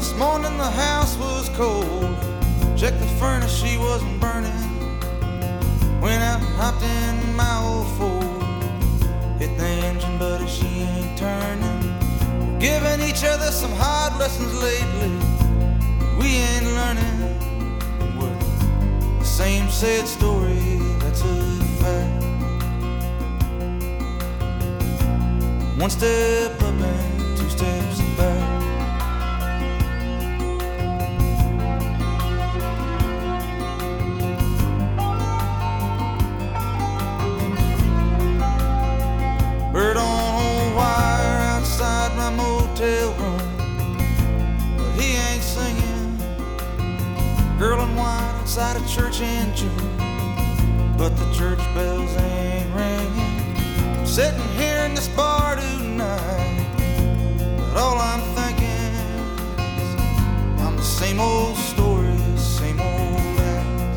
This morning the house was cold. Checked the furnace, she wasn't burning. Went out and hopped in my old Ford. Hit the engine, buddy, she ain't turning. Giving each other some hard lessons lately. We ain't learning. Well, the same sad story, that's a fact. One step up and two steps back. Bird on a wire outside my motel room, but he ain't singing. Girl in white outside a church in June, but the church bells ain't ringing. I'm sitting here in this bar tonight, but all I'm thinking is I'm the same old story, same old act.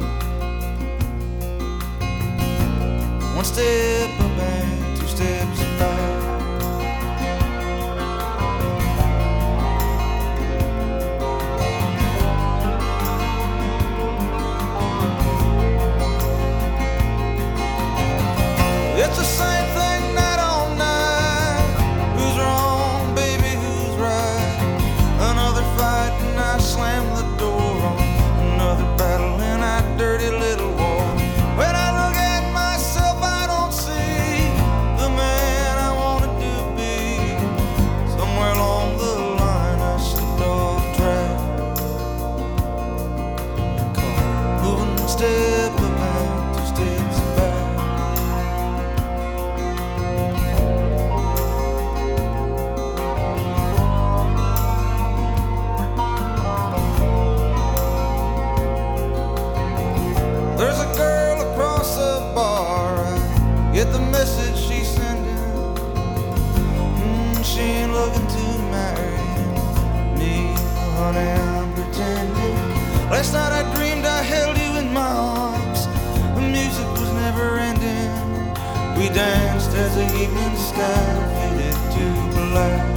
One step up and two steps back. It's the same thing night on night. Who's wrong, baby, who's right? Another fight and I slam the door on another battle in that dirty little war. When I look at myself, I don't see the man I wanted to be. Somewhere along the line I slipped off track. Moving one step up and two steps back. There's a girl across the bar, I get the message she's sending. She ain't looking to marry me, honey, I'm pretending. Last night I dreamed I held you in my arms. The music was never ending. We danced as the evening sky faded to black.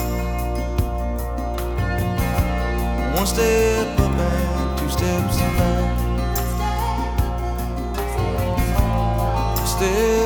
One step up and two steps back. Step